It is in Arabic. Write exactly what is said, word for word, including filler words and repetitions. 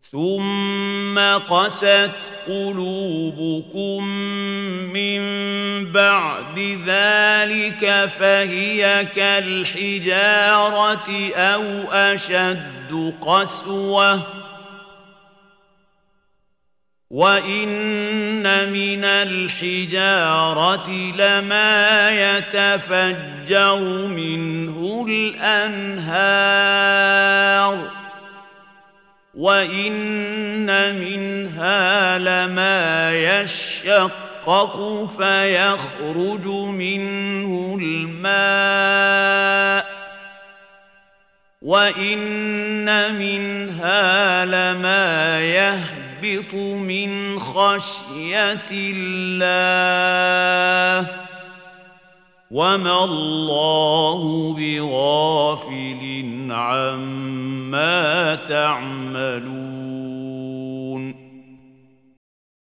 ثم قست قلوبكم من بعد ذلك فهي كالحجارة أو أشد قسوة وإن من الحجارة لما يتفجر منه الأنهار وإن منها لما يشقق فيخرج منه الماء وإن منها لما يهبط من خشية الله وما الله بغافل عما تعملون